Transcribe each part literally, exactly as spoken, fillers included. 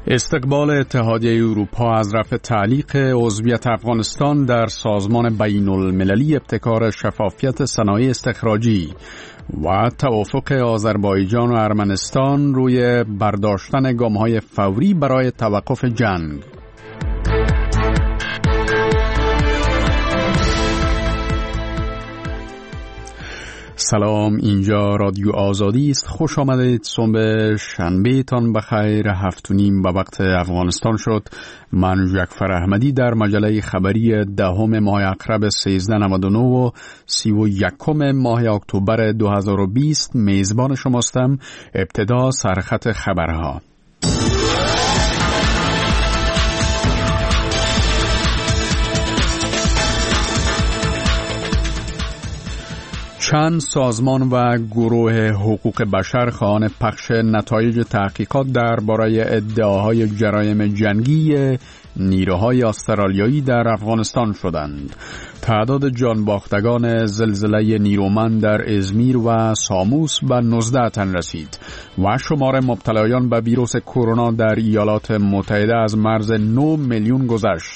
استقبال اتحادیه اروپا از رفع تعلیق عضویت افغانستان در سازمان بین المللی ابتکار شفافیت صنایع استخراجی و توافق آذربایجان و ارمنستان روی برداشتن گام‌های فوری برای توقف جنگ. سلام، اینجا رادیو آزادی است. خوش آمدید. صبح شنبه تان بخیر. هفت و نیم به وقت افغانستان شد. من جعفر احمدی در مجله خبری دهم ماه اکرب سیزده نود و نه و سی و یکم ماه اکتبر دو هزار و بیست میزبان شماستم. ابتدا سرخط خبرها. چند سازمان و گروه حقوق بشر خواهان پخش نتایج تحقیقات درباره ادعاهای جرایم جنگی نیروهای استرالیایی در افغانستان شدند. تعداد جانباختگان زلزله نیرومند در ازمیر و ساموس به نوزده تن رسید و شمار مبتلایان به ویروس کرونا در ایالات متحده از مرز نه میلیون گذشت.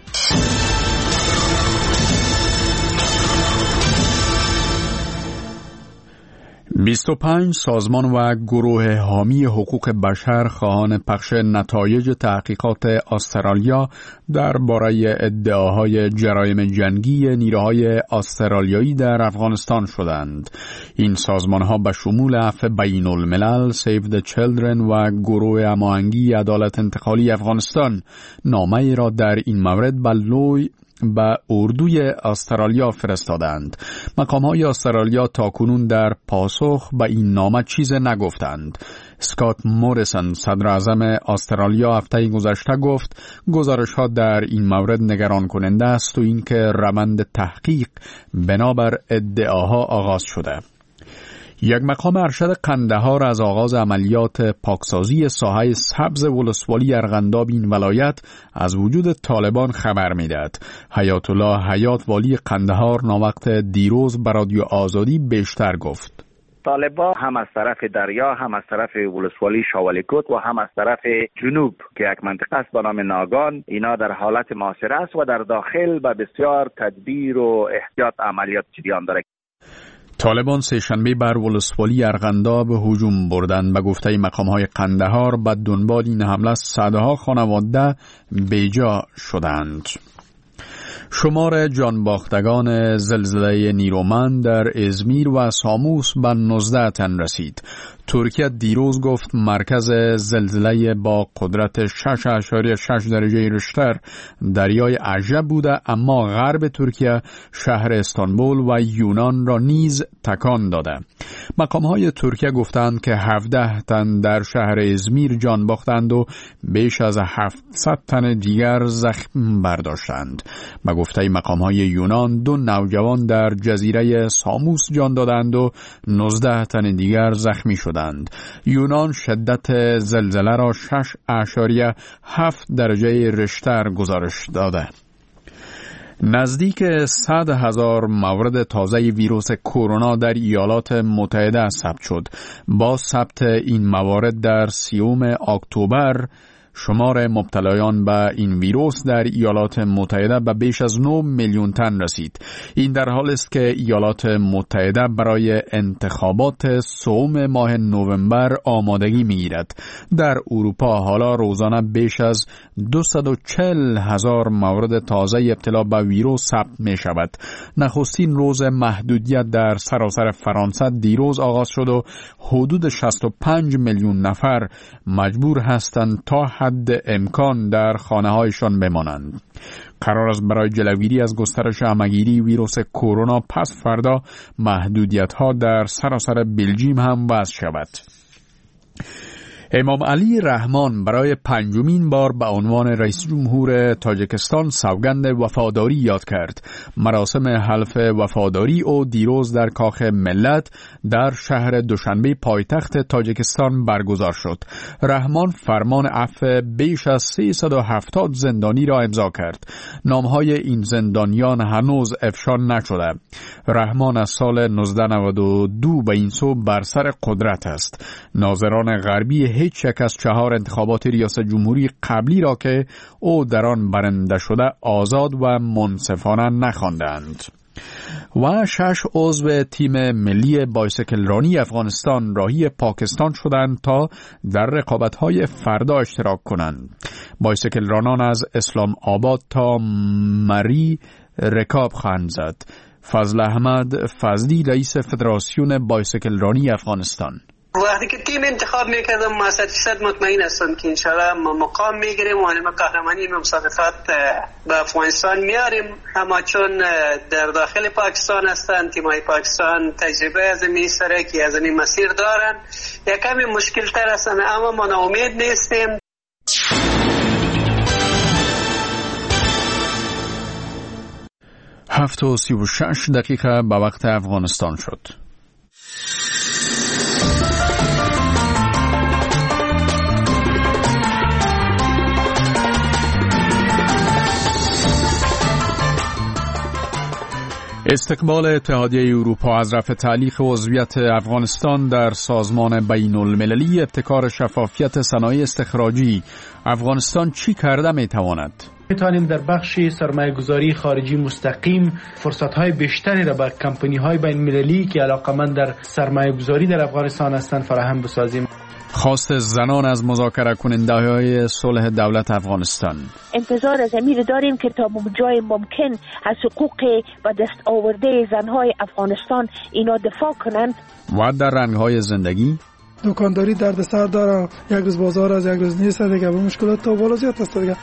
بیست و پنج سازمان و گروه حامی حقوق بشر خواهان پخش نتایج تحقیقات استرالیا درباره ادعاهای جرایم جنگی نیروهای استرالیایی در افغانستان شدند. این سازمانها به شمول عفو بین الملل، سیو د چیلدرن و گروه هماهنگی عدالت انتقالی افغانستان نامه‌ای را در این مورد به لوی به اردوی استرالیا فرستادند. مقام‌های استرالیا تاکنون در پاسخ به این نامه چیز نگفتند. اسکات موریسون، صدر اعظم استرالیا، هفته گذشته گفت گزارش‌ها در این مورد نگران کننده است و اینکه روند تحقیق بنابر ادعاها آغاز شده. یک مقام ارشد قندهار از آغاز عملیات پاکسازی ساحه سبز ولسوالی ارغنداب این ولایت از وجود طالبان خبر می‌دهد. حیات الله حیات، والی قندهار، ناوقت دیروز به رادیو آزادی بیشتر گفت. طالبان هم از طرف دریا، هم از طرف ولسوالی شاولیکوت و هم از طرف جنوب که یک منطقه است به نام ناگان، اینا در حالت محاصره است و در داخل به بسیار تدبیر و احتیاط عملیات جریان دارد. طالبان سه‌شنبه بر ولسوالی ارغنداب هجوم بردند. به گفته مقام‌های قندهار به دنبال این حمله صدها خانواده بیجا شدند. شمار جانباختگان زلزله نیرومند در ازمیر و ساموس به نوزده تن رسید. ترکیه دیروز گفت مرکز زلزله با قدرت شش اشاریه شش درجه ریشتر دریای عجب بوده، اما غرب ترکیه شهر استانبول و یونان را نیز تکان داده. مقام‌های ترکیه گفتند که هفده تن در شهر ازمیر جان باختند و بیش از هفتصد تن دیگر زخم برداشتند. به گفته مقام‌های یونان دو نوجوان در جزیره ساموس جان دادند و نوزده تن دیگر زخمی شدند. یونان شدت زلزله را شش اشاریه هفت درجه ریشتر گزارش داده. نزدیک صد هزار مورد تازه ویروس کرونا در ایالات متحده ثبت شد. با ثبت این موارد در سیوم اکتبر شمار مبتلایان به این ویروس در ایالات متحده به بیش از نه میلیون تن رسید. این در حال است که ایالات متحده برای انتخابات سوم ماه نوامبر آمادگی می‌گیرد. در اروپا حالا روزانه بیش از دویست و چهل هزار مورد تازه ابتلا به ویروس ثبت می‌شود. نخستین روز محدودیت در سراسر فرانسه دیروز آغاز شد و حدود شصت و پنج میلیون نفر مجبور هستند تا حد امکان در خانه‌هایشان بمانند. قرار است برای جلوگیری از گسترش همه‌گیری ویروس کرونا پس فردا محدودیت‌ها در سراسر بلژیم هم وضع شود. امام علی رحمان برای پنجمین بار به عنوان رئیس جمهور تاجیکستان سوگند وفاداری یاد کرد. مراسم حلف وفاداری او دیروز در کاخ ملت در شهر دوشنبه پایتخت تاجیکستان برگزار شد. رحمان فرمان عفو بیش از سیصد و هفتاد زندانی را امضا کرد. نامهای این زندانیان هنوز افشا نشده. رحمان از سال نوزده نود و دو به این سو بر سر قدرت است. ناظران غربی هیچ یک از چهار انتخابات ریاست جمهوری قبلی را که او در آن برنده شده آزاد و منصفانه نخواندند. و شش عضو تیم ملی بایسکلرانی افغانستان راهی پاکستان شدند تا در رقابت‌های فردا اشتراک کنند. بایسکلرانان از اسلام آباد تا مری رکاب خواهند زد. فضل احمد فضلی رئیس فدراسیون بایسکلرانی افغانستان: وقتی که تیم انتخاب میکردم ما صد درصد مطمئن هستم که انشالله ما مقام میگیریم و ما قهرمانی مسابقات به افغانستان میاریم، اما چون در داخل پاکستان هستند تیمای پاکستان تجربه از این سرکی از این مسیر دارن، یک کمی مشکل تر هستند، اما ما ناامید نیستیم. هفت و سی و شش دقیقه به وقت افغانستان شد. استقبال اتحادیه اروپا از رفع تعلیق عضویت افغانستان در سازمان بین المللی ابتکار شفافیت صنایع استخراجی، افغانستان چی کرده میتواند؟ میتوانیم در بخش سرمایه‌گذاری خارجی مستقیم فرصت‌های بیشتری را به کمپانی‌های بین المللی که علاقه‌مند در سرمایه‌گذاری در افغانستان هستند فراهم بسازیم. خواست زنان از مذاکره کننده‌های صلح دولت افغانستان: انتظار از امیر داریم که تا جای ممکن از حقوق و دست آورده زنهای افغانستان اینا دفاع کنند. و در رنگ‌های زندگی: دکانداری دردسر داره، یک روز بازار از یک روز نیست دیگه، به مشکلات تا بالا زیاد است دیگه.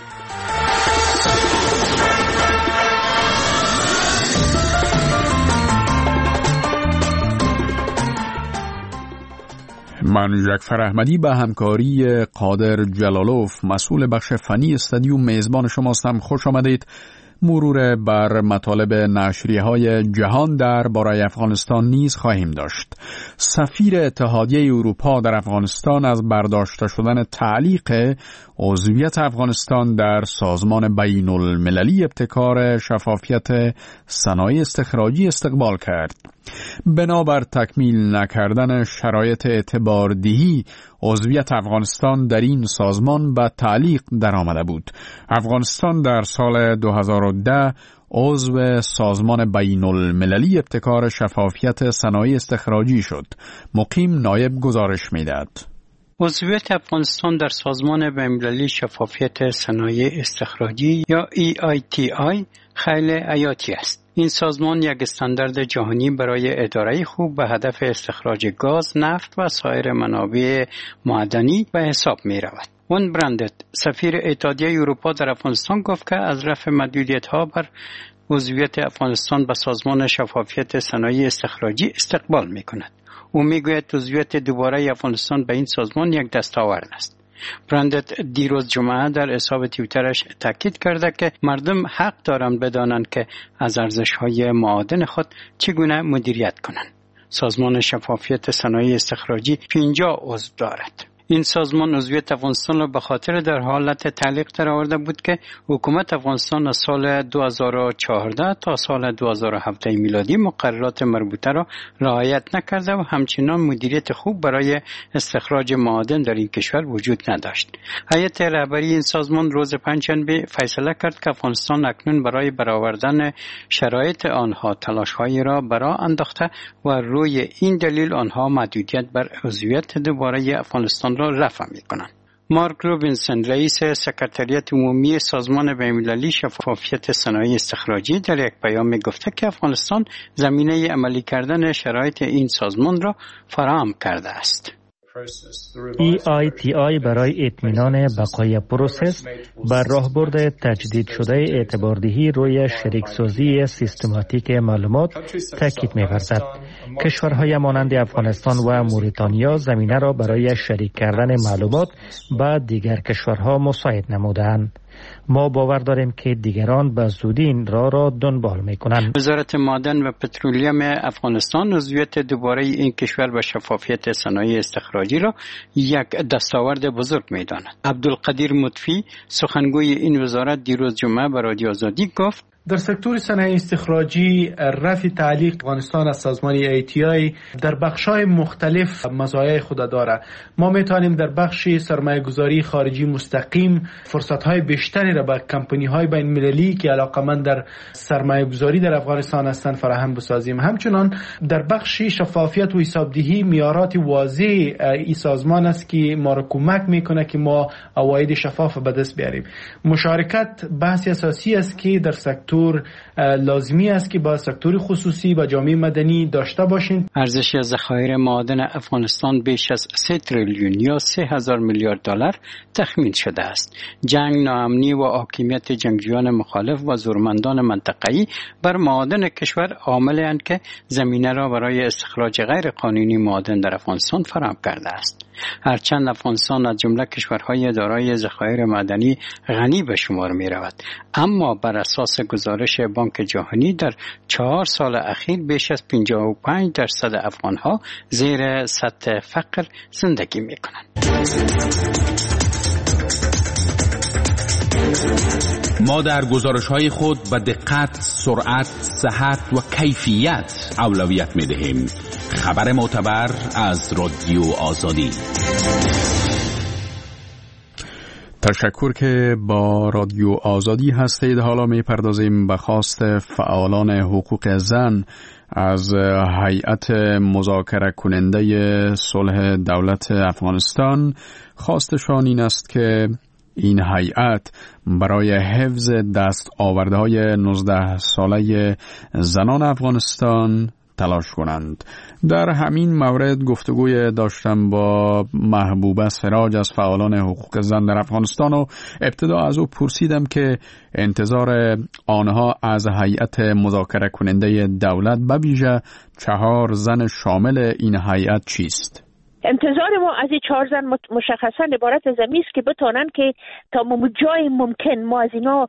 من جعفر احمدی به همکاری قادر جلالوف مسئول بخش فنی استادیوم میزبان شماستم. خوش آمدید. مرور بر مطالب نشریه‌های جهان در باره افغانستان نیز خواهیم داشت. سفیر اتحادیه اروپا در افغانستان از برداشته شدن تعلیق عضویت افغانستان در سازمان بین المللی ابتکار شفافیت صنایع استخراجی استقبال کرد. بنابر تکمیل نکردن شرایط اعتباردهی عضویت افغانستان در این سازمان به تعلیق در آمده بود. افغانستان در سال دو هزار و ده عضو سازمان بین المللی ابتکار شفافیت صنایع استخراجی شد. مقیم نایب گزارش می‌دهد. عضویت افغانستان در سازمان بین‌المللی شفافیت صنایع استخراجی یا ای آی تی آی خیلی حیاتی است. این سازمان یک استاندارد جهانی برای اداره خوب به هدف استخراج گاز، نفت و سایر منابع معدنی به حساب می رود. وان برندت، سفیر اتحادیه اروپا در افغانستان گفت که از رفع محدودیت‌ها بر عضویت افغانستان به سازمان شفافیت صنایع استخراجی استقبال می کند. او می گوید عضویت دوباره افغانستان به این سازمان یک دستاورد است. برندت دیروز جمعه در حساب توییترش تاکید کرده که مردم حق دارند بدانند که از ارزش‌های معادن خود چگونه مدیریت کنند. سازمان شفافیت صنایع استخراجی پنجاه عضو دارد. این سازمان عضویت افغانستان را به خاطر در حالت تعلیق درآورده بود که حکومت افغانستان از سال دو هزار و چهارده تا سال دو هزار و هفده میلادی مقررات مربوطه را رعایت نکرده و همچنان مدیریت خوب برای استخراج معادن در این کشور وجود نداشت. هیئت رهبری این سازمان روز پنجشنبه فیصله کرد که افغانستان اکنون برای برآوردن شرایط آنها تلاش‌هایی را برآ انداخته و روی این دلیل آنها محدودیت بر عضویت دوباره افغانستان را رفع می‌کنند. مارک روبینسون رئیس سکرتریات عمومی سازمان بین‌المللی شفافیت صنایع استخراجی در یک پیام گفته که افغانستان زمینه عملی کردن شرایط این سازمان را فراهم کرده است. ای آی تی آی برای اطمینان بقای پروسس بر راهبرد تجدید شده اعتباردهی روی شریکسازی سیستماتیک معلومات تاکید می‌ورزد. کشورهای مانند افغانستان و موریتانیا زمینه را برای شریک کردن معلومات با دیگر کشورها مساعد نمودند. ما باور داریم که دیگران به زودی این راه را دنبال می‌کنند. وزارت معدن و پترولیم افغانستان عضویت دوباره این کشور به شفافیت صنایع استخراجی را یک دستاورد بزرگ می‌داند. عبدالقدیر مطفی سخنگوی این وزارت دیروز جمعه به رادیو آزادی گفت: در سکتور صنایع استخراجی رفع تعلیق افغانستان از سازمان ای آی تی آی در بخش‌های مختلف مزایای خود داره. ما میتونیم در بخش سرمایه‌گذاری خارجی مستقیم فرصت‌های بیشتری را به کمپانی‌های بین‌المللی که علاقه‌مند در سرمایه‌گذاری در افغانستان هستند فراهم بسازیم. همچنان در بخش شفافیت و حسابدهی معیارات واضح این سازمان است که ما را کمک میکنه که ما عواید شفاف به دست بیاریم. مشارکت بحث اساسی است که در سکتور لازمی است که با سکتور خصوصی و جامعه مدنی داشته باشین. ارزش ذخایر معادن افغانستان بیش از سه تریلیون یا سه هزار میلیارد دلار تخمین شده است. جنگ، ناامنی و حاکمیت جنگجویان مخالف و زورمندان منطقه‌ای بر معادن کشور عامل‌اند که زمینه را برای استخراج غیر قانونی معادن در افغانستان فراهم کرده است. هرچند افغانستان از جمله کشورهای دارای ذخایر معدنی غنی به شمار می رود، اما بر اساس گزارش بانک جهانی در چهار سال اخیر بیش از پنجاه و پنج درصد افغانها زیر سطح فقر زندگی می کنند. ما در گزارش‌های خود به دقت، سرعت، صحت و کیفیت اولویت می‌دهیم. خبر معتبر از رادیو آزادی. تشکر که با رادیو آزادی هستید. حالا می‌پردازیم به خواست فعالان حقوق زن از هیئت مذاکره کننده صلح دولت افغانستان. خواستشان این است که این هیئت برای حفظ دستاوردهای نوزده ساله زنان افغانستان تلاش کنند. در همین مورد گفتگوی داشتم با محبوبه سراج از فعالان حقوق زن در افغانستان و ابتدا از او پرسیدم که انتظار آنها از هیئت مذاکره کننده دولت به ویژه چهار زن شامل این هیئت چیست؟ انتظار ما از این چهار زن مشخصا عبارت از این است که بتونن که تا جای ممکن ما از اینا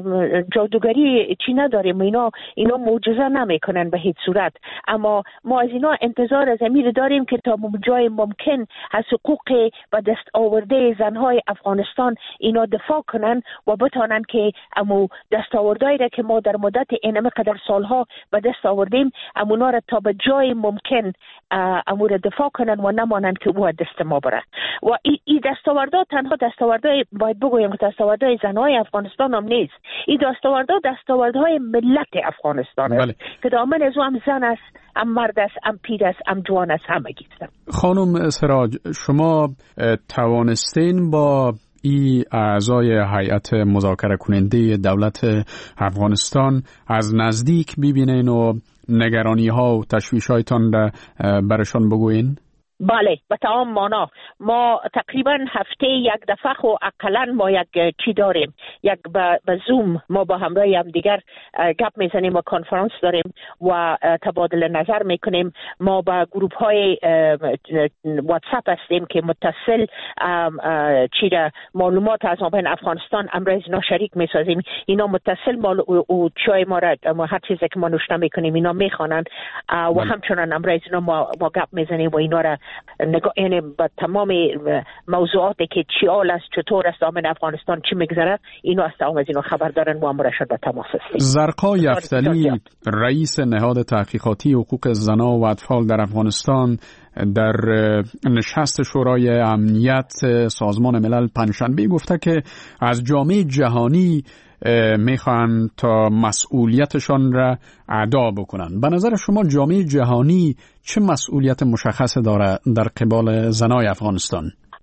جادوگری چی نداریم، اینا اینا معجزه نمیکنن به هیچ صورت، اما ما از اینا انتظار از این داریم که تا جای ممکن از حقوق و دست آورده زنهای افغانستان اینا دفاع کنن و بتونن که امو دست آوردهایی را که ما در مدت اینمه قدر سالها به دست آوردیم امونا را تا به جای ممکن امو را دفاع کنن و نمانند که او دست ما بره. و این ای دستاوردها تنها دستاوردهای باید بگویم که دستاوردهای زنهای افغانستان هم نیست، این دستاوردها دستاوردهای ملت افغانستان است. بله. که دامن از او هم زن است، هم مرد است، هم پیر است، هم جوان است، همه گیستن. خانم سراج، شما توانستین با ای اعضای هیئت مذاکره کننده دولت افغانستان از نزدیک ببینین و نگرانی ها و تشویش هایتان را برشان بگوین؟ بله، به تمام معنا. ما تقریبا هفته یک دفعه خو اقلا ما یک چی داریم، یک به زوم ما با همراه هم دیگر گپ میزنیم و کنفرانس داریم و تبادل نظر میکنیم. ما با گروپ های واتساپ هستیم که متصل چی را معلومات از آبان افغانستان امروز اینا شریک میسازیم. اینا متصل مال و چای ما را هر چیزی که ما نوشته میکنیم اینا میخوانند و همچنان امروز اینا ما ما گپ میزنیم و اینا را نگاه، یعنی با تمام موضوعاتی که چی حال است، چطور است آمن افغانستان، چی میگذره، اینو از تمام از اینو خبر دارن و امرشد به تماس هستیم. زرقا یفتلی، رئیس نهاد تحقیقاتی حقوق زنان و اطفال در افغانستان، در نشست شورای امنیت سازمان ملل پنجشنبه گفته که از جامعه جهانی میخوان تا مسئولیتشان را ادا بکنن. به نظر شما جامعه جهانی چه مسئولیت مشخص داره در قبال زنای افغانستان؟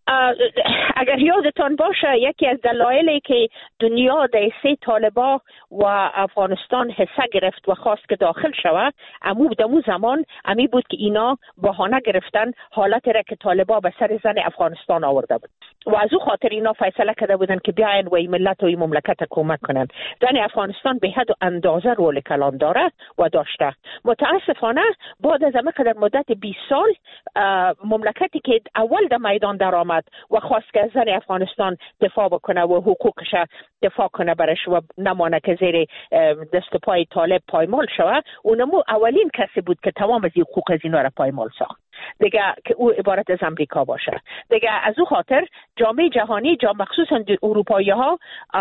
اگر یادتان باشه یکی از دلایلی که دنیا در سه طالبا و افغانستان حصه گرفت و خواست که داخل شود، امو دمو زمان امی بود که اینا بهانه گرفتن حالت را که طالبا به سر زن افغانستان آورده بود و از او خاطر اینا فیصله کرده بودن که بیاین و این ملت و این مملکت کمک کنن. زن افغانستان به حد و اندازه رول کلان داره و داشته. متاسفانه بعد از همه قدر مدت بیست سال مملکتی که اول در میدان در آمد و خواست که زن افغانستان دفاع بکنه و حقوقش دفاع کنه برش و نمانه که زیر دست پای طالب پایمال شود، اونمو اولین کسی بود که تمام از حقوق از اینا را پایمال ساخت. دیگه که او عبارت از امریکا باشه. دیگه از او خاطر جامعه جهانی، جا مخصوصا اروپایی ها،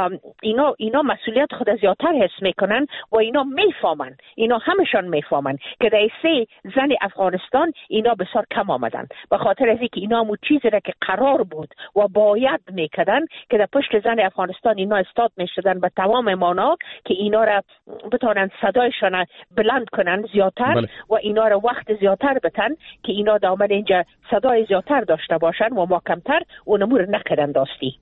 اینا اینا مسئولیت خود زیادتر حس میکنن و اینا میفهمن، اینا همشان میفهمن که در سه زن افغانستان اینا بسیار کم آمدن، به خاطر از اینکه اینا همون چیزی را که قرار بود و باید میکردن که در پشت زن افغانستان اینا استاد میشدن به تمام مانا که اینا را بتونن صدایشان بلند کنن زیادتر بله. و اینا را وقت زیادتر بتن که اینا دا آمد اینجا صدای زیادتر داشته باشن و ما کمتر و نمور نکردن داستی.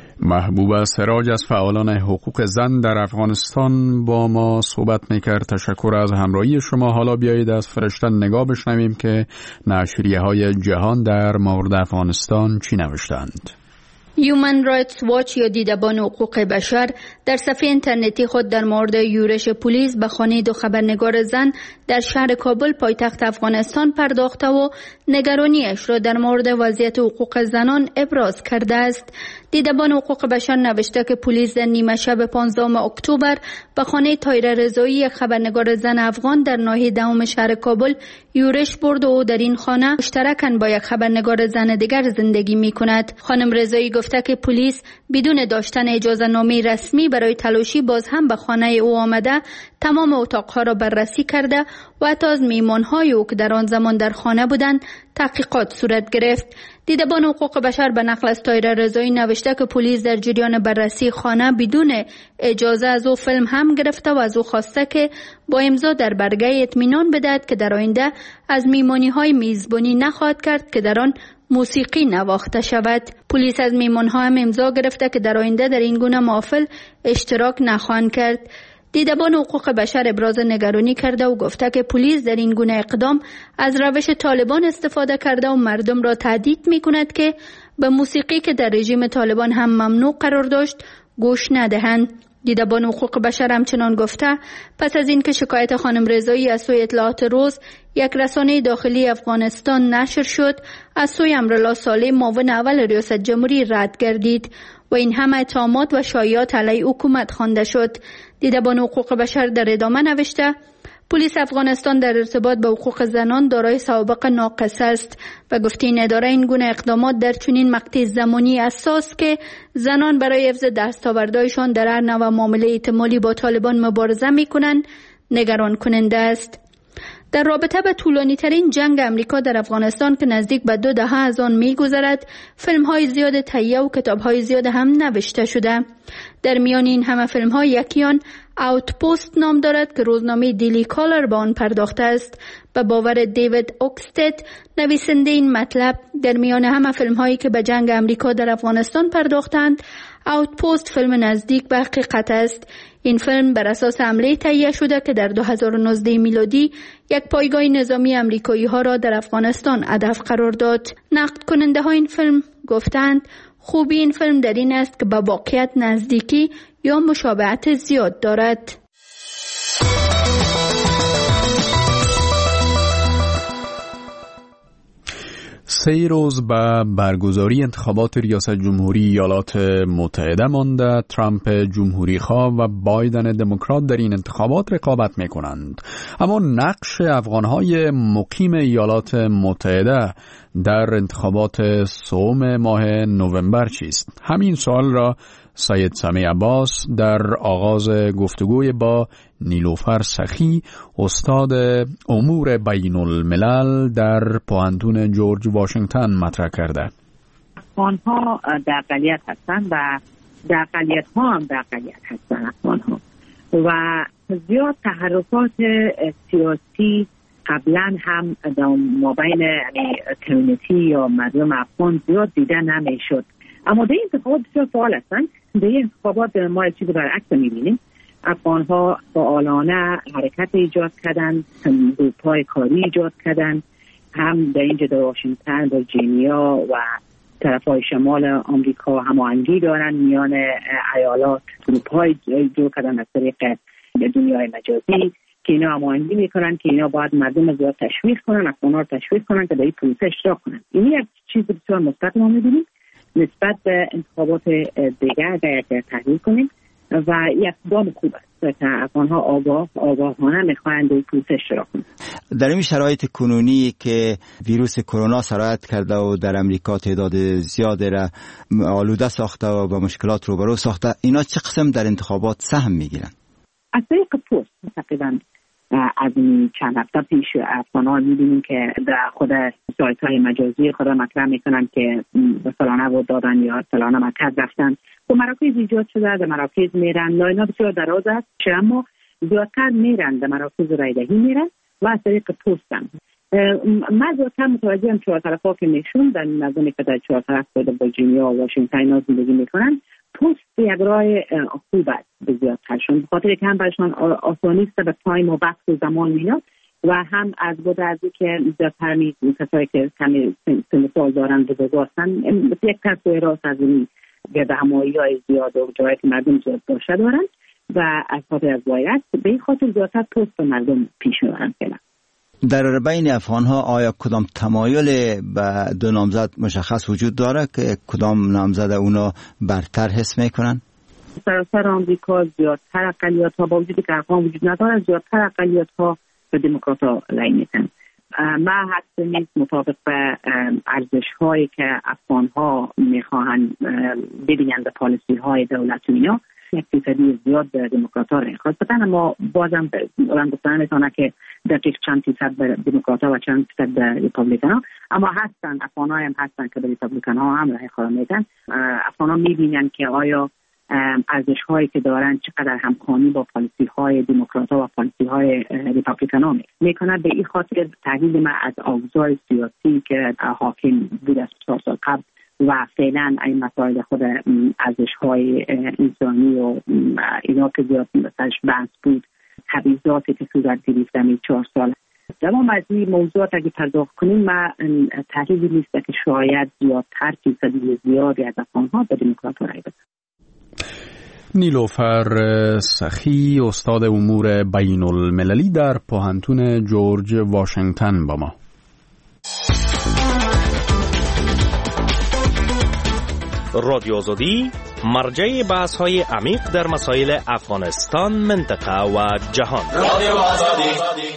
محبوبه سراج از فعالان حقوق زن در افغانستان با ما صحبت میکرد. تشکر از همراهی شما. حالا بیایید از فرشتن نگاه بشنویم که نشریه های جهان در مورد افغانستان چی نوشتند. هیومن رایتس واچ یا دیدبان حقوق بشر در صفحه اینترنتی خود در مورد یورش پلیس به خانه دو خبرنگار زن در شهر کابل پایتخت افغانستان پرداخته و نگرانیش را در مورد وضعیت حقوق زنان ابراز کرده است. دیدبان حقوق بشر نوشته که پلیس در نیمه شب پانزدهم اکتبر به خانه طاهره رضایی، یک خبرنگار زن افغان در ناحیه دهم شهر کابل یورش برد و در این خانه مشترکاً با یک خبرنگار زن دیگر زندگی می‌کند. خانم رضایی گفته که پلیس بدون داشتن اجازه نامه رسمی برای تلاشی باز هم به خانه او آمده، تمام اتاقها را بررسی کرده و حتی از میهمان‌های او که در آن زمان در خانه بودند تحقیقات صورت گرفت. دیدبان حقوق بشر به نقل از طاهره رضایی نوشته که پلیس در جریان بررسی خانه بدون اجازه از او فیلم هم گرفته و از او خواسته که با امضا در برگه اطمینان بدهد که در آینده از میهمانی‌های میزبانی نخواهد کرد که در آن موسیقی نواخته شود. پلیس از میهمان‌ها هم امضا گرفته که در آینده در این گونه محافل اشتراک نخواهند کرد. دیدبان حقوق بشر ابراز نگرانی کرده و گفته که پلیس در این گونه اقدام از روش طالبان استفاده کرده و مردم را تهدید می کند که به موسیقی که در رژیم طالبان هم ممنوع قرار داشت گوش ندهند. دیدبان حقوق بشر همچنان گفته پس از اینکه شکایت خانم رضایی از سوی اطلاعات روز، یک رسانه داخلی افغانستان نشر شد، از سوی امرالله صالح معاون اول ریاست جمهوری رد گردید و این همه اتهامات و شایعات علیه حکومت خوانده شد. دیدبان حقوق بشر در ادامه نوشته پلیس افغانستان در ارتباط با حقوق زنان دارای سوابق ناقص است و گفته این اداره این گونه اقدامات در چنین مقطع زمانی اساس که زنان برای حفظ دستاوردهایشان در هر نوع معامله احتمالی با طالبان مبارزه می‌کنند نگران کننده است. در رابطه با طولانی ترین جنگ امریکا در افغانستان که نزدیک به دو دهه از آن می‌گذرد، فیلم‌های زیاد تهیه و کتاب‌های زیاد هم نوشته شده. در میان این همه فیلم‌ها یکی آن اوتپوست نام دارد که روزنامه دیلی کالر به آن پرداخته است. به باور دیوید اوکستد، نویسنده این مطلب، در میان همه فیلم‌هایی که به جنگ امریکا در افغانستان پرداختند، اوتپوست فیلم نزدیک به حقیقت است. این فیلم بر اساس حمله تهیه شده که در دو هزار و نوزده میلادی یک پایگاه نظامی امریکایی ها را در افغانستان هدف قرار داد. نقد کننده ها این فیلم گفتند خوبی این فیلم در این است که به واقعیت نزدیکی یا مشابهت زیاد دارد. سه روز به برگزاری انتخابات ریاست جمهوری ایالات متحده مانده، ترامپ جمهوری خواه و بایدن دموکرات در این انتخابات رقابت می کنند. اما نقش افغانهای مقیم ایالات متحده در انتخابات سوم ماه نوامبر چیست؟ همین سوال را سید سمیع عباس در آغاز گفتگوی با نیلوفر سخی، استاد امور بین الملل در پوهنتون جورج واشنگتن مطرح کرده. افغان‌ها در اقلیت هستند و در اقلیت ها هم در اقلیت هستند افغان‌ها و زیاد تحرکات سیاسی قبلا هم در مابین کمیونیتی یا مردم افغان زیاد دیده نمیشد. اما در این انتخابات بسیار فعال هستند. در این انتخابات ما چیزی برعکس می‌بینیم. افغان‌ها فعالانه حرکت ایجاد کردند، گروه‌های کاری ایجاد کردند، هم در اینجا در واشنگتن، ویرجینیا و طرف‌های شمال آمریکا هماهنگی دارند میان ایالات، گروه‌های ایجاد کردن از طریق دنیای مجازی که اینا هماهنگی میکنن که اینا باید مردم زیاد تشویق کنن، افغان‌ها رو تشویق کنن که در این پروسه اشتراک کنن. این یک چیز بسیار مثبت ما می‌بینیم نسبت به انتخابات دیگر. اگر تحلیل کنیم و یک اقدام خوب است که افغان‌ها آگاه آگاهانه می‌خواهند در پروسه اشتراک کنند. در این شرایط کنونی که ویروس کرونا سرایت کرده و در امریکا تعداد زیادی را آلوده ساخته و با مشکلات روبرو ساخته، اینا چه قسم در انتخابات سهم می‌گیرند؟ از طریق پست تقریباً از این چند هفته پیش افغان‌ها می‌بینیم که در خود سایت‌های مجازی خود مطرح می‌کنن که فلانه ووت دادن یا فلانه مرکز رفتن و مراکز ایجاد شده، در مراکز میرن. لاین‌ها بسیار دراز است، اما زیادتر میرن در مراکز رایدهی میرن و از طریق پستن. من زیادتر متوجهم چهار طرفا که میشون در نظامی که در چهار طرف بوده با جینیا و واشنگتن زندگی میکنن، پست یک راه خوب است به زیادترشون، بخاطر که هم برشان آسانی است به تایم و وقت و زمان میاد و هم از بود از که زیادتر میگوید کسایی که کمی سن سال دارن بزرگ هستن یک تصویر راست از این گرد همایی های زیاد و جایی که مردم زیاد باشه دارن و از خاطر از وایرس به این خاطر زیادتر پست به مردم پیش میبرن. در بین افغان‌ها آیا کدام تمایل به دو نامزد مشخص وجود داره که کدام نامزد اونا برتر حس میکنن؟ سراسر آمریکا زیادتر اقلیت‌ها با وجودی که افغان وجود نداره، زیادتر اقلیت‌ها به دموکرات‌ها رای میدن. من حتی نیز مطابق به ارزش‌هایی که افغان‌ها میخواهند ببینند به پالیسی‌های دولت و اینا، یک فیصدی زیاد به دموکرات‌ها رای خواهد بدن، اما بازم اون گفتن میتونه که دقیق چند فیصد به دموکرات‌ها و چند فیصد به ریپابلیکان‌ها، اما هستن افغان‌ها هم هستن که به ریپابلیکان‌ها هم رای خواهد میدن. افغان‌ها میبینن که آیا ارزش‌هایی که دارن چقدر همخوانی با پالیسی‌های دموکرات‌ها و پالیسی‌های ریپابلیکان‌ها میکنه. به این خاطر تحلیل من از اوضاع سیاسی که حاکم بود از چهار سال قبل و فعلا این مسائل خود ارزش‌های انسانی و اینا که زیاد مثلش بحث بود، تبعیضاتی که صورت گرفت در چهار سال، تمام از این موضوعات اگه پرداخت کنیم من تحلیلی نیست که شاید زیادتر فیصدی زیادی از افغان‌ها به دموکرات‌ها رای بدن. نیلوفر سخی، استاد امور بین المللی در پوهنتون جورج واشنگتن با ما. رادیو آزادی مرجع بحث‌های عمیق در مسائل افغانستان، منطقه و جهان. رادیو آزادی.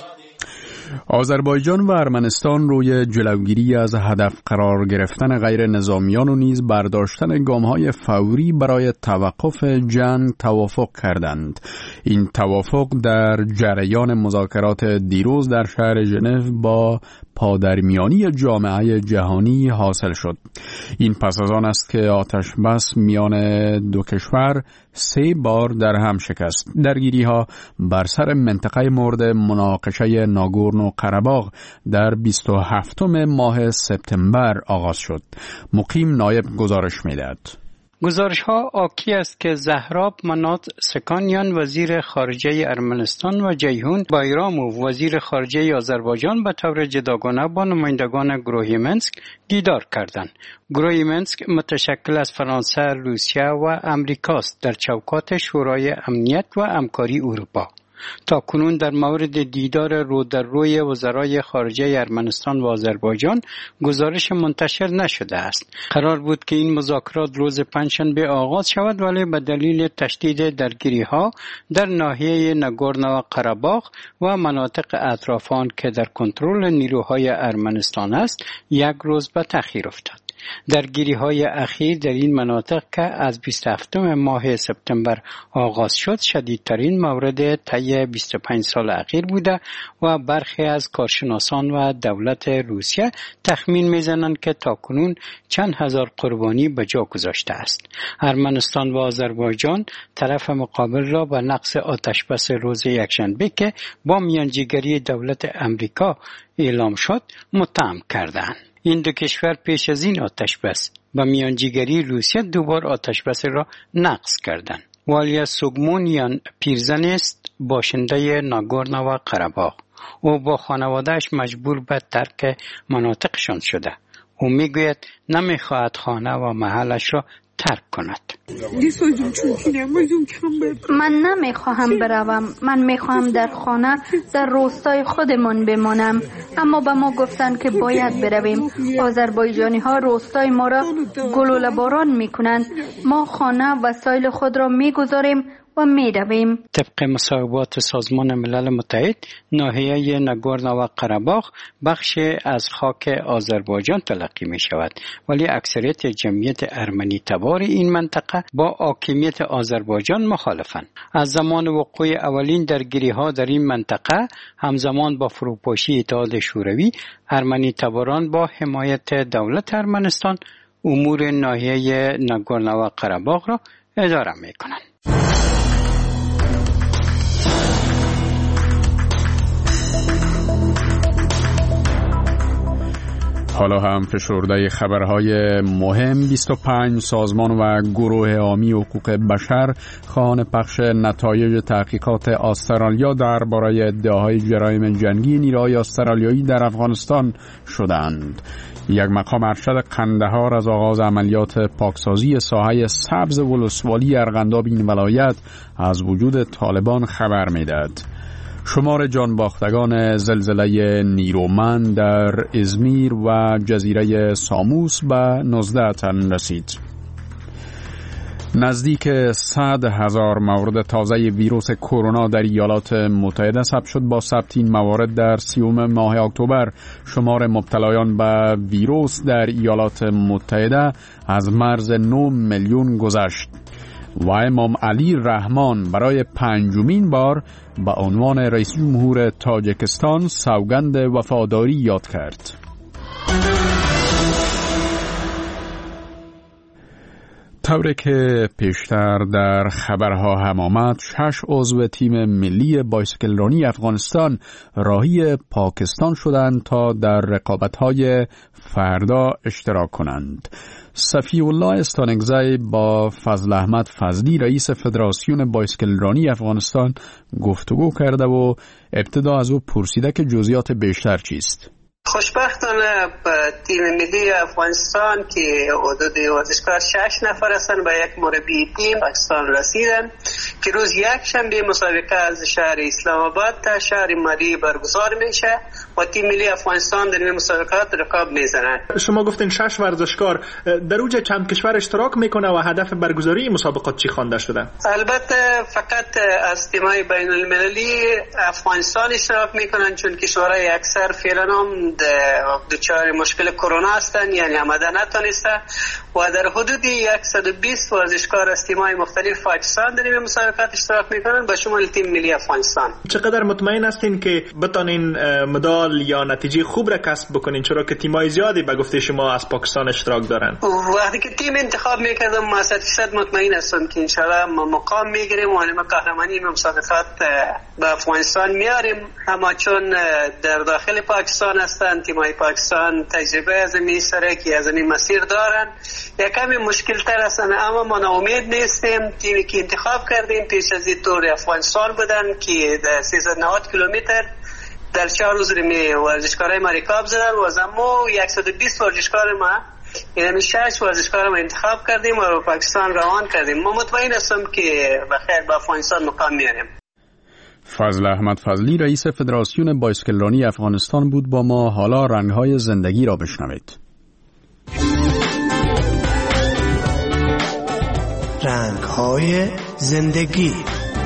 آذربایجان و ارمنستان روی جلوگیری از هدف قرار گرفتن غیر نظامیان و نیز برداشتن گام‌های فوری برای توقف جنگ توافق کردند. این توافق در جریان مذاکرات دیروز در شهر ژنو با پادرمیانی جامعه جهانی حاصل شد. این پس از آن است که آتش بس میان دو کشور سه بار در هم شکست. درگیری‌ها بر سر منطقه مورد مناقشه ناگورنو قره‌باغ در بیست و هفتم ماه سپتامبر آغاز شد. مقیم نایب گزارش می‌دهد. گزارش ها آکی است که زهراب منات سکانیان وزیر خارجه ارمنستان و جیهون بایراموف وزیر خارجه آذربایجان به طور جداگانه با نمایندگان گروه منسک دیدار کردند. گروه منسک متشکل از فرانسه، روسیه و امریکاست در چوکات شورای امنیت و همکاری اروپا. تا کنون در مورد دیدار رو در روی وزرای خارجه ارمنستان و آذربایجان گزارش منتشر نشده است. قرار بود که این مذاکرات روز پنجشنبه آغاز شود، ولی به دلیل تشدید درگیری‌ها در ناحیه ناگورنو قره‌باغ و مناطق اطراف آن که در کنترل نیروهای ارمنستان است، یک روز به تأخیر افتاد. درگیری‌های اخیر در این مناطق که از بیست و هفتم ماه سپتامبر آغاز شد شدیدترین مورد طی بیست و پنج سال اخیر بوده و برخی از کارشناسان و دولت روسیه تخمین می‌زنند که تاکنون چند هزار قربانی به جا گذاشته است. ارمنستان و آذربایجان طرف مقابل را به نقض آتشبس روز یکشنبه که با میانجیگری دولت امریکا اعلام شد متهم کردند. این دو کشور پیش از این آتشبس با میانجیگری روسیه دوبار آتشبس را نقض کردند. والیا سوگمونیان پیرزن است، باشنده ناگورنو و قره‌باغ. او با خانوادهش مجبور به ترک مناطقشان شده. او میگوید نمیخواهد خانه و محلش را ترک کند. من نمیخواهم بروم. من میخواهم در خانه در روستای خودمان بمانم، اما به ما گفتند که باید برویم. آذربایجانی ها روستای ما را گلوله باران میکنند. ما خانه و وسایل خود را میگذاریم و می رویم. طبق مصوبات سازمان ملل متحد، ناحیه ناگورنو قره‌باغ بخش از خاک آذربایجان تلقی می شود، ولی اکثریت جمعیت ارمنی تبار این منطقه با حاکمیت آذربایجان مخالفند. از زمان وقوع اولین درگیری‌ها در این منطقه همزمان با فروپاشی اتحاد شوروی، ارمنی تباران با حمایت دولت ارمنستان امور ناحیه ناگورنو قره‌باغ را اداره می کنند. حالا هم فشرده خبرهای مهم. بیست و پنج سازمان و گروه حامی حقوق بشر خواهان پخش نتایج تحقیقات استرالیا درباره ادعاهای جرایم جنگی نیروهای استرالیایی در افغانستان شدند. یک مقام ارشد قندهار از آغاز عملیات پاکسازی ساحه سبز ولسوالی ارغنداب این ولایت از وجود طالبان خبر می‌دهد. شمار جانباختگان زلزله نیرومند در ازمیر و جزیره ساموس به نوزده تن رسید. نزدیک صد هزار مورد تازه ویروس کرونا در ایالات متحده ثبت شد. با ثبت این موارد در سیوم ماه اکتبر شمار مبتلایان به ویروس در ایالات متحده از مرز نه میلیون گذشت و امام علی رحمان برای پنجمین بار به عنوان رئیس جمهور تاجیکستان سوگند وفاداری یاد کرد. طوری که پیشتر در خبرها هم آمد، شش عضو تیم ملی بایسکلرانی افغانستان راهی پاکستان شدند تا در رقابت‌های فردا اشتراک کنند. صفی الله استانگزی با فضل احمد فضلی رئیس فدراسیون بایسکلرانی افغانستان گفتگو کرده و ابتدا از او پرسیده که جزئیات بیشتر چیست. خوشبختانه تیم ملی افغانستان که حدود ورزشکار شش نفر هستند و یک مربی تیم پاکستان رسیدن که روز یک شنبه مسابقه از شهر اسلام آباد تا شهر مری برگزار میشه و تیم ملی افغانستان در این مسابقات رکاب میزنند. شما گفتین شش ورزشکار، در اوج چند کشور اشتراک میکنه و هدف برگزاری مسابقات چی خوانده شده؟ البته فقط از تیم‌های بین المللی افغانستان اشتراک میکنن، چون کشورهای اکثر فعلا هم دچار مشکل کرونا هستند، یعنی آمده نتونسته و در حدود صد و بیست ورزشکار از تیم‌های مختلف پاکستان در این مسابقات اشتراک میکنن به شمول تیم ملی افغانستان. چقدر مطمئن هستین که بتونین مدال یا نتیجه خوب را کسب بکنین، چرا که تیم‌های زیادی به گفته شما از پاکستان اشتراک دارن؟ وقتی که تیم انتخاب میکردم ما صد درصد مطمئن هستم که انشالله ما مقام میگیریم و ما قهرمانی مسابقات به افغانستان میاریم، اما چون در داخل پاکستان هستن تیم‌های پاکستان تجربه از این سرکی از این مسیر دارن، یکمی مشکل تر هستن، اما ما ناامید نیستیم. تیمی که انتخاب کردیم پیش از این تور افغانستان بودن که در سیصد و نود کیلومتر در چهار روز می ورزشکارای ما رکاب زدن و از ما صد و بیست ورزشکار ما یعنی شش ورزشکار ما انتخاب کردیم و پاکستان روان کردیم. ما مطمئن هستم که بخیر به افغانستان مقام میاریم. فضل احمد فضلی رئیس فدراسیون بایسکلرانی افغانستان بود با ما. حالا رنگ‌های زندگی را بشنوید. رنگ‌های زندگی.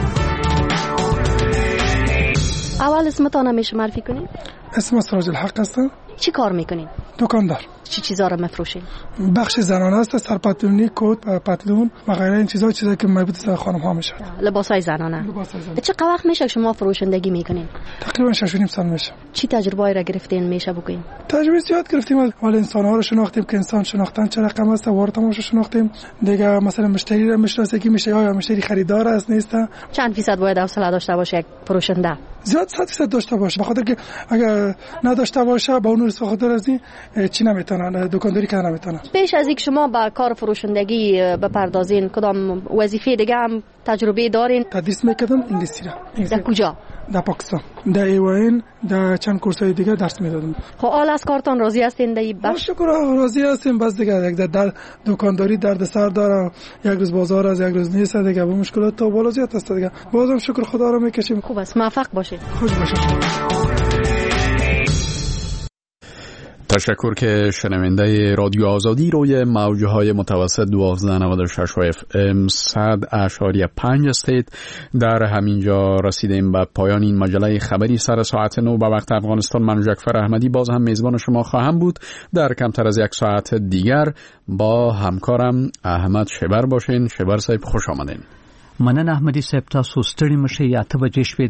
اول اسمتان میشه معرفی کنید؟ اسم سراج الحق هستم. چی کار میکنین؟ دکاندار. چی چیزا رو میفروشین؟ بخش زنانه است، سرپتلونی، کت، پتلون و غیره این چیزا چیزایی که مربوط به خانم ها میشه. لباسای زنانه. لباسای زنانه. چه وقت میشه شما فروشندگی میکنین؟ تقریبا شش و نیم سال میشه. چی تجربه‌ای را گرفتین میشه بگین؟ تجربه زیاد گرفتیم، ولی انسان‌ها رو شناختیم که انسان شناختن چه رقم است، وارداتمون رو شناختیم. دیگه مثلا مشتری رو میشناسیم میشه یا مشتری خریدار است نیست. چند فیصد باید حوصله داشته باشه یک فروشنده؟ زیاد صد درصد داشته باشه، بخاطر که اگر نداشته باشه با اون رسو خاطر از این چی نمیتونن دکانداری کردن نمیتونن. پیش از اینکه شما به کار فروشندگی بپردازین کدام وظیفه دیگه هم تجربه دارین؟ تدریس میکردم انگلیسی را. در کجا؟ در پاکستان. در ایوان در چند کورسای دیگه درس میدادم. خب حال از کارتون راضی هستین در این بخش؟ شکر راضی هستیم، بس دیگه یک در دکانداری درد سر داره، یک روز بازار از یک روز نیست دیگه، با مشکلات تا بالا زیاد است دیگه. بازم شکر خدا رو میکشیم. خوب است، موفق باشید. خوش باشید. تشکر که شنونده رادیو آزادی روی موجه های متوسط دوازده نود و شش اف ام صد اشاری پنج استید. در همینجا رسیدیم به پایان این مجله خبری سر ساعت نو به وقت افغانستان. من جعفر احمدی باز هم میزبان شما خواهم بود. در کمتر از یک ساعت دیگر با همکارم احمد شبر باشین. شبر صاحب خوش آمدین. مننه احمدی صاحب، تاسو ستړي مشه یا ته بجې شوې